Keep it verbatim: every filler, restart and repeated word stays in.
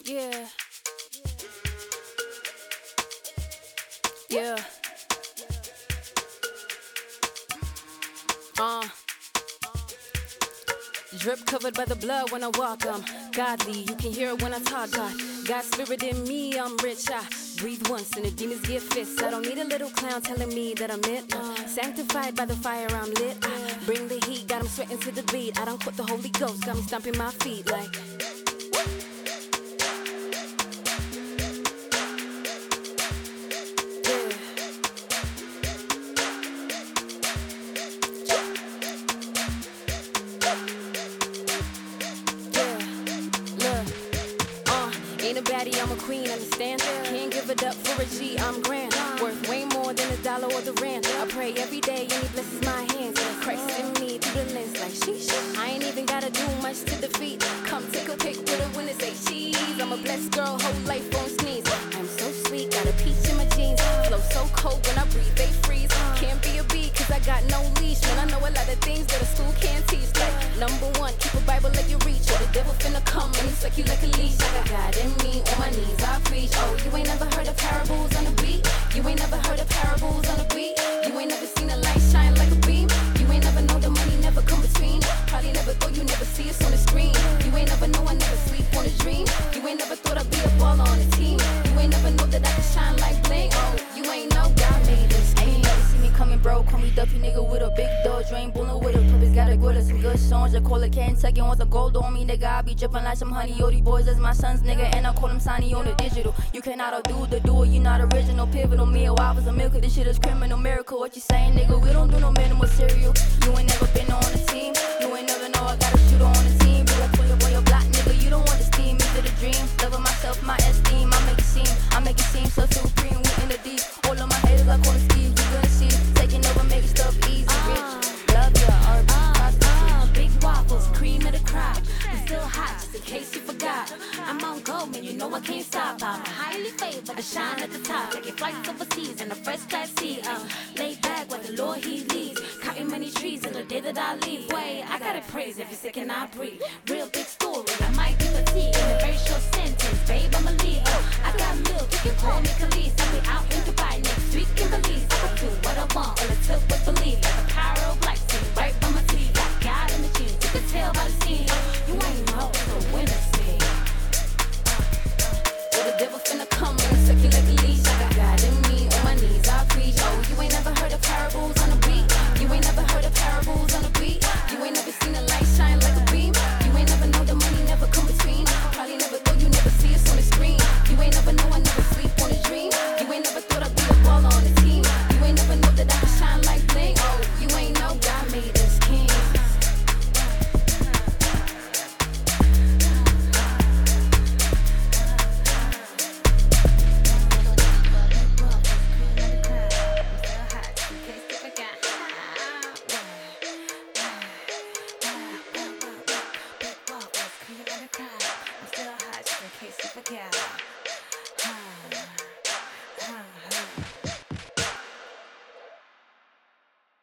Yeah. Yeah. Uh. Drip covered by the blood when I walk, I'm godly. You can hear it when I talk, God. God's spirit in me, I'm rich. I breathe once and the demons get fists. I don't need a little clown telling me that I'm it. Uh, sanctified by the fire, I'm lit. I bring the heat, got 'em sweating to the beat. I don't quit the Holy Ghost, got me stomping my feet like. Ain't a baddie, I'm a queen, understand? Can't give it up for a G, I'm grand. Worth way more than a dollar or the rand. I pray every day and he blesses my hands. Christ in me through the lens like sheesh. I ain't even gotta do much to defeat. Come take a pic with her when it say cheese. I'm a blessed girl, whole life on sneeze. I'm so sweet, got a peach in my jeans. Flow so cold when I breathe, they freeze. Can't be a bee cause I got no leash. Man, I know a lot of things that a school can't teach. Like number one, keep a Bible like you reach. Or the devil finna come and he suck you like a leash. I got God in me, on my knees I preach. Oh, you ain't never heard of parables on the beat. You ain't never heard of parables on the beat. You ain't never seen a light shine like a beam. You ain't never know the money never come between. Probably never thought you never see us on the screen. You ain't never know I never sleep on a dream. You ain't never thought I'd be a baller on a team. You ain't never know that I can shine like bling. Oh, you ain't know God made this. Ain't never see me coming, bro. Call me Duffy nigga with a big dog. Drain bullet with a purpose. Gotta go to some good songs. I call it Kentucky. Want the gold on me, nigga. I be dripping like some honey. Yo, these boys as my sons, nigga. And I call them Sonny on the digital. You cannot outdo the duo. You not original. Pivotal meal. I was a milk. This shit is criminal. Miracle. What you saying, nigga? We don't do no minimal cereal. You ain't never been on a team. You ain't never know I got a shooter on the team. Be like for your boy, your block, nigga. You don't want the steam. Is it a dream? Loving myself, my esteem. I make it seem. I make it seem so supreme. We in the deep. All of my haters, I call the Steve. You gonna see. Taking over, making stuff easy. Rich. Love ya. R B. Uh, big waffles, cream of the crop. I'm still hot, just in case you forgot. I'm on gold, man, you know I can't stop. I'm highly favored, I shine at the top. Like flights overseas in a first class seat. Uh, lay back with the Lord he leads. Cutting many trees in the day that I leave. Wait, I gotta praise every second I breathe. Real big story, I might be fatigued in a very short sentence. Babe, I'm a lead. Uh, I got milk, you can call me Khalees. I'll be out in Dubai next week in Belize. I can do what I want, all it took was belief. Like a